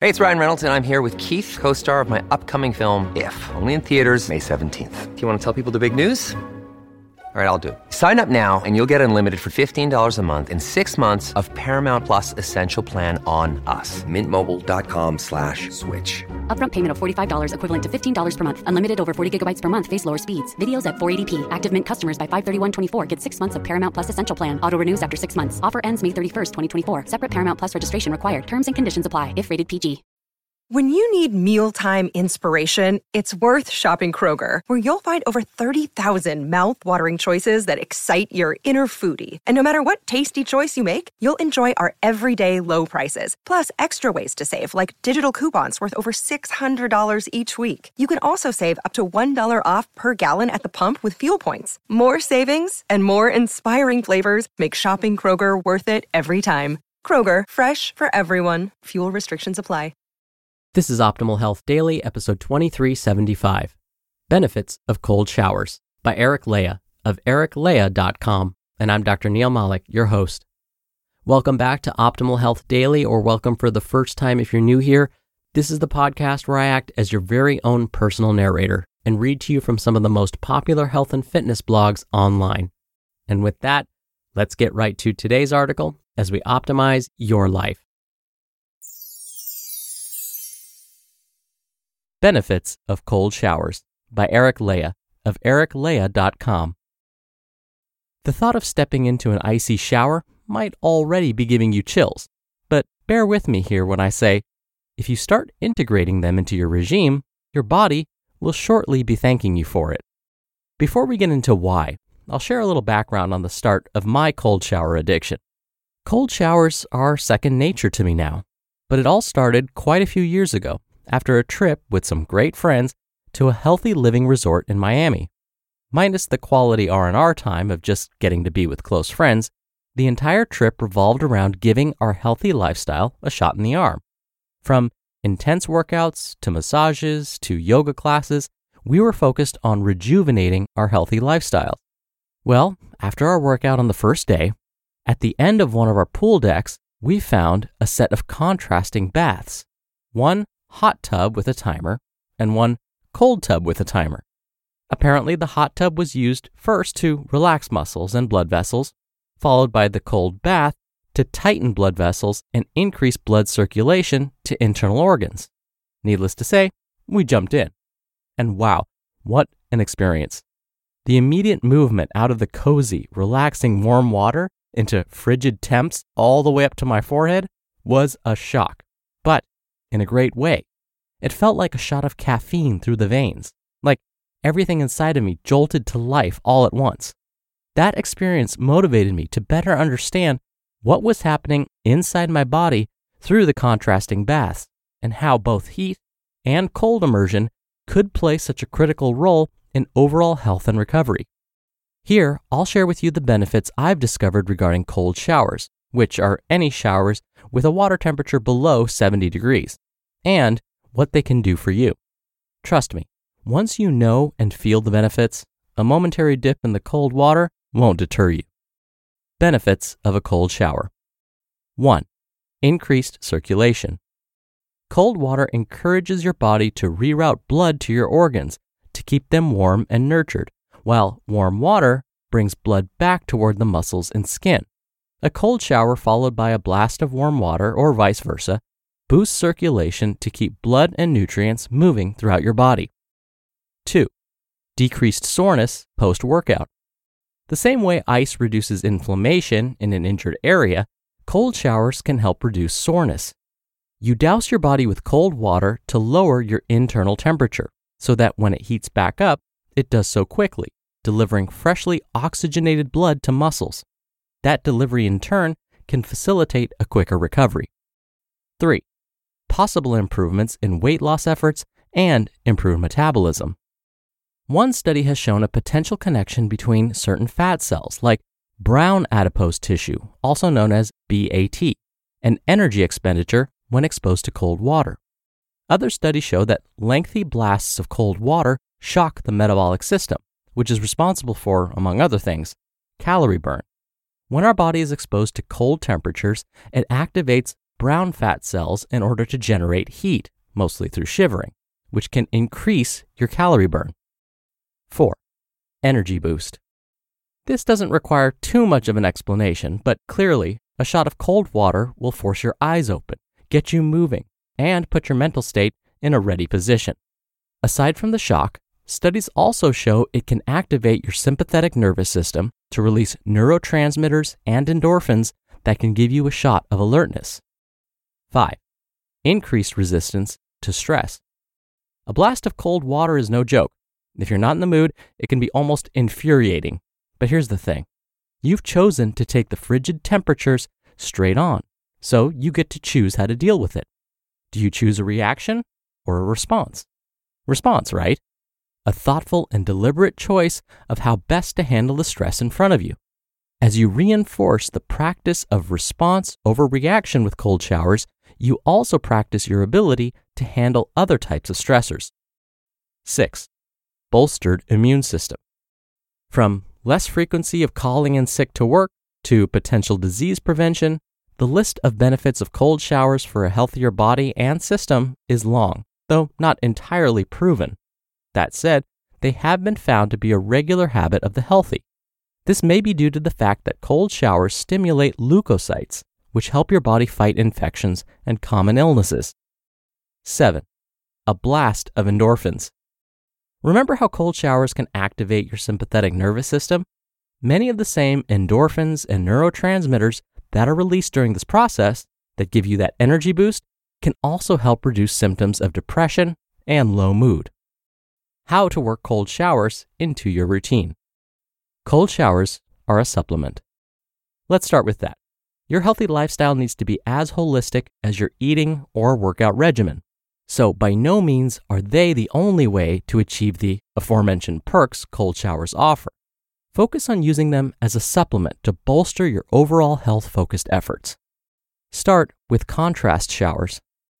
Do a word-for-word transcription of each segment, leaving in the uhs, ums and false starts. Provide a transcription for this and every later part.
Hey, it's Ryan Reynolds, and I'm here with Keith, co-star of my upcoming film, If, only in theaters May seventeenth. Do you want to tell people the big news? All right, I'll do it. Sign up now and you'll get unlimited for fifteen dollars a month and six months of Paramount Plus Essential Plan on us. Mint Mobile dot com slash switch. Upfront payment of forty-five dollars equivalent to fifteen dollars per month. Unlimited over forty gigabytes per month. Face lower speeds. Videos at four eighty p. Active Mint customers by five thirty-one twenty-four get six months of Paramount Plus Essential Plan. Auto renews after six months. Offer ends May thirty-first, twenty twenty-four. Separate Paramount Plus registration required. Terms and conditions apply if rated P G. When you need mealtime inspiration, it's worth shopping Kroger, where you'll find over thirty thousand mouth-watering choices that excite your inner foodie. And no matter what tasty choice you make, you'll enjoy our everyday low prices, plus extra ways to save, like digital coupons worth over six hundred dollars each week. You can also save up to one dollar off per gallon at the pump with fuel points. More savings and more inspiring flavors make shopping Kroger worth it every time. Kroger, fresh for everyone. Fuel restrictions apply. This is Optimal Health Daily, episode twenty-three seventy-five, Benefits of Cold Showers, by Eric Lea of eric lea dot com, and I'm Doctor Neil Malik, your host. Welcome back to Optimal Health Daily, or welcome for the first time if you're new here. This is the podcast where I act as your very own personal narrator and read to you from some of the most popular health and fitness blogs online. And with that, let's get right to today's article as we optimize your life. Benefits of Cold Showers, by Eric Lea of eric lea dot com. The thought of stepping into an icy shower might already be giving you chills, but bear with me here when I say, if you start integrating them into your regime, your body will shortly be thanking you for it. Before we get into why, I'll share a little background on the start of my cold shower addiction. Cold showers are second nature to me now, but it all started quite a few years ago, after a trip with some great friends to a healthy living resort in Miami. Minus the quality R and R time of just getting to be with close friends, the entire trip revolved around giving our healthy lifestyle a shot in the arm. From intense workouts to massages to yoga classes, we were focused on rejuvenating our healthy lifestyles. Well, after our workout on the first day, at the end of one of our pool decks, we found a set of contrasting baths. One hot tub with a timer, and one cold tub with a timer. Apparently, the hot tub was used first to relax muscles and blood vessels, followed by the cold bath to tighten blood vessels and increase blood circulation to internal organs. Needless to say, we jumped in. And wow, what an experience. The immediate movement out of the cozy, relaxing warm water into frigid temps all the way up to my forehead was a shock, but in a great way. It felt like a shot of caffeine through the veins, like everything inside of me jolted to life all at once. That experience motivated me to better understand what was happening inside my body through the contrasting baths, and how both heat and cold immersion could play such a critical role in overall health and recovery. Here, I'll share with you the benefits I've discovered regarding cold showers, which are any showers with a water temperature below seventy degrees, and what they can do for you. Trust me, once you know and feel the benefits, a momentary dip in the cold water won't deter you. Benefits of a cold shower. one. Increased circulation. Cold water encourages your body to reroute blood to your organs to keep them warm and nurtured, while warm water brings blood back toward the muscles and skin. A cold shower followed by a blast of warm water, or vice versa, boosts circulation to keep blood and nutrients moving throughout your body. two. Decreased soreness post-workout. The same way ice reduces inflammation in an injured area, cold showers can help reduce soreness. You douse your body with cold water to lower your internal temperature, so that when it heats back up, it does so quickly, delivering freshly oxygenated blood to muscles. That delivery in turn can facilitate a quicker recovery. three. Possible improvements in weight loss efforts and improved metabolism. One study has shown a potential connection between certain fat cells, like brown adipose tissue, also known as B A T, and energy expenditure when exposed to cold water. Other studies show that lengthy blasts of cold water shock the metabolic system, which is responsible for, among other things, calorie burn. When our body is exposed to cold temperatures, it activates brown fat cells in order to generate heat, mostly through shivering, which can increase your calorie burn. four. Energy boost. This doesn't require too much of an explanation, but clearly, a shot of cold water will force your eyes open, get you moving, and put your mental state in a ready position. Aside from the shock, studies also show it can activate your sympathetic nervous system to release neurotransmitters and endorphins that can give you a shot of alertness. five. Increased resistance to stress. A blast of cold water is no joke. If you're not in the mood, it can be almost infuriating. But here's the thing. You've chosen to take the frigid temperatures straight on, so you get to choose how to deal with it. Do you choose a reaction or a response? Response, right? A thoughtful and deliberate choice of how best to handle the stress in front of you. As you reinforce the practice of response over reaction with cold showers, you also practice your ability to handle other types of stressors. six. Bolstered immune system. From less frequency of calling in sick to work to potential disease prevention, the list of benefits of cold showers for a healthier body and system is long, though not entirely proven. That said, they have been found to be a regular habit of the healthy. This may be due to the fact that cold showers stimulate leukocytes, which help your body fight infections and common illnesses. seven. A blast of endorphins. Remember how cold showers can activate your sympathetic nervous system? Many of the same endorphins and neurotransmitters that are released during this process that give you that energy boost can also help reduce symptoms of depression and low mood. How to work cold showers into your routine. Cold showers are a supplement. Let's start with that. Your healthy lifestyle needs to be as holistic as your eating or workout regimen. So by no means are they the only way to achieve the aforementioned perks cold showers offer. Focus on using them as a supplement to bolster your overall health-focused efforts. Start with contrast showers.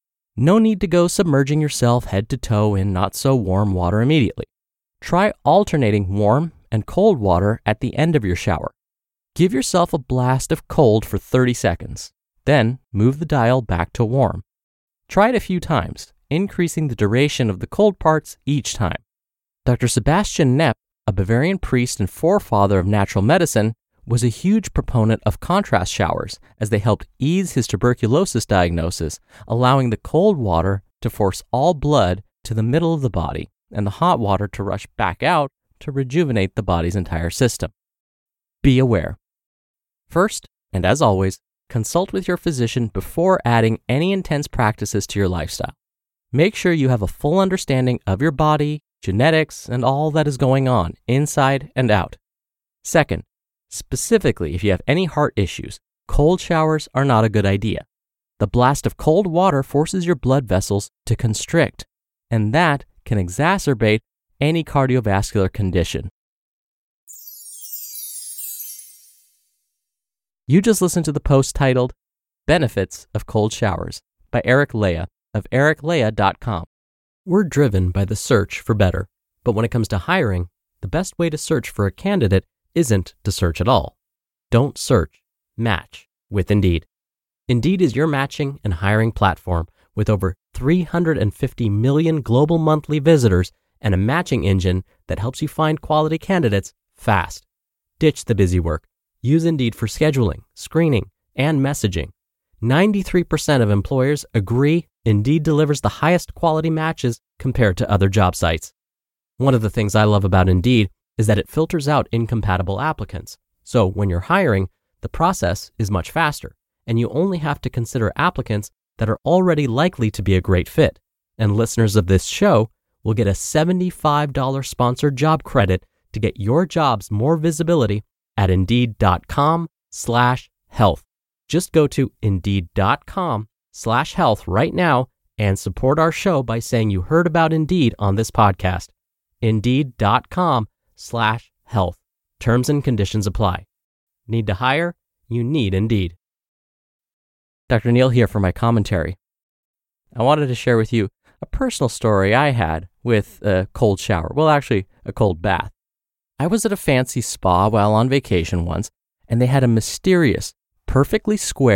No need to go submerging yourself head to toe in not-so-warm water immediately. Try alternating warm and cold water at the end of your shower. Give yourself a blast of cold for thirty seconds, then move the dial back to warm. Try it a few times, increasing the duration of the cold parts each time. Doctor Sebastian Knepp, a Bavarian priest and forefather of natural medicine, was a huge proponent of contrast showers as they helped ease his tuberculosis diagnosis, allowing the cold water to force all blood to the middle of the body and the hot water to rush back out to rejuvenate the body's entire system. Be aware. First, and as always, consult with your physician before adding any intense practices to your lifestyle. Make sure you have a full understanding of your body, genetics, and all that is going on inside and out. Second, specifically if you have any heart issues, cold showers are not a good idea. The blast of cold water forces your blood vessels to constrict, and that can exacerbate any cardiovascular condition. You just listened to the post titled Benefits of Cold Showers by Eric Lea of eric lea dot com. We're driven by the search for better, but when it comes to hiring, the best way to search for a candidate isn't to search at all. Don't search, match with Indeed. Indeed is your matching and hiring platform with over three hundred fifty million global monthly visitors and a matching engine that helps you find quality candidates fast. Ditch the busy work. Use Indeed for scheduling, screening, and messaging. ninety-three percent of employers agree Indeed delivers the highest quality matches compared to other job sites. One of the things I love about Indeed is that it filters out incompatible applicants. So when you're hiring, the process is much faster, and you only have to consider applicants that are already likely to be a great fit. And listeners of this show will get a seventy-five dollars sponsored job credit to get your jobs more visibility at Indeed.com slash health. Just go to Indeed.com slash health right now and support our show by saying you heard about Indeed on this podcast. Indeed.com slash health. Terms and conditions apply. Need to hire? You need Indeed. Doctor Neal here for my commentary. I wanted to share with you a personal story I had with a cold shower. Well, actually, a cold bath. I was at a fancy spa while on vacation once, and they had a mysterious, perfectly square,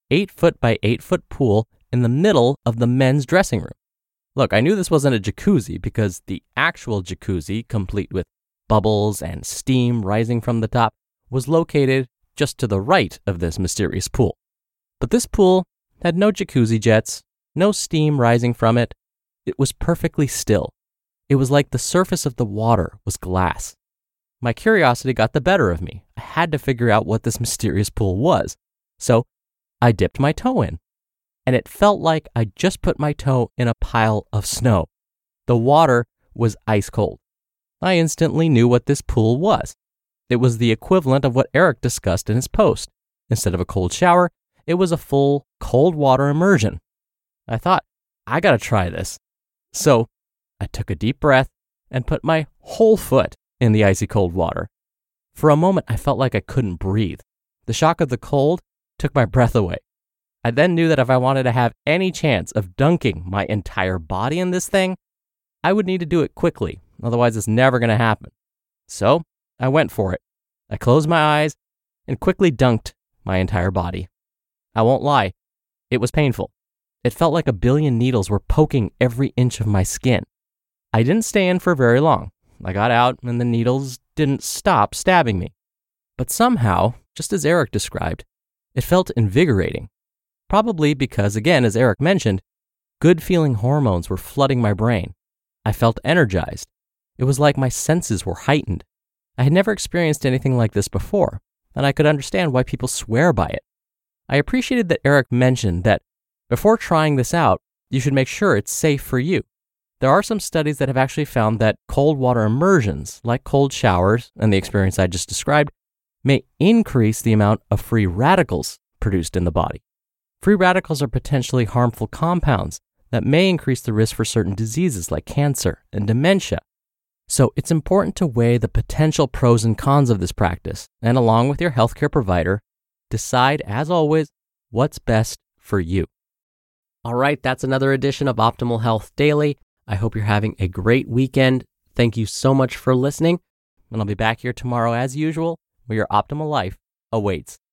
eight foot by eight foot pool in the middle of the men's dressing room. Look, I knew this wasn't a jacuzzi because the actual jacuzzi, complete with bubbles and steam rising from the top, was located just to the right of this mysterious pool. But this pool had no jacuzzi jets, no steam rising from it. It was perfectly still. It was like the surface of the water was glass. My curiosity got the better of me. I had to figure out what this mysterious pool was. So I dipped my toe in, and it felt like I just put my toe in a pile of snow. The water was ice cold. I instantly knew what this pool was. It was the equivalent of what Eric discussed in his post. Instead of a cold shower, it was a full cold water immersion. I thought, I gotta try this. So I took a deep breath and put my whole foot in the icy cold water. For a moment, I felt like I couldn't breathe. The shock of the cold took my breath away. I then knew that if I wanted to have any chance of dunking my entire body in this thing, I would need to do it quickly. Otherwise, it's never going to happen. So I went for it. I closed my eyes and quickly dunked my entire body. I won't lie, it was painful. It felt like a billion needles were poking every inch of my skin. I didn't stay in for very long. I got out and the needles didn't stop stabbing me. But somehow, just as Eric described, it felt invigorating. Probably because, again, as Eric mentioned, good-feeling hormones were flooding my brain. I felt energized. It was like my senses were heightened. I had never experienced anything like this before, and I could understand why people swear by it. I appreciated that Eric mentioned that before trying this out, you should make sure it's safe for you. There are some studies that have actually found that cold water immersions, like cold showers and the experience I just described, may increase the amount of free radicals produced in the body. Free radicals are potentially harmful compounds that may increase the risk for certain diseases like cancer and dementia. So it's important to weigh the potential pros and cons of this practice, and along with your healthcare provider, decide, as always, what's best for you. All right, that's another edition of Optimal Health Daily. I hope you're having a great weekend. Thank you so much for listening, and I'll be back here tomorrow as usual, where your optimal life awaits.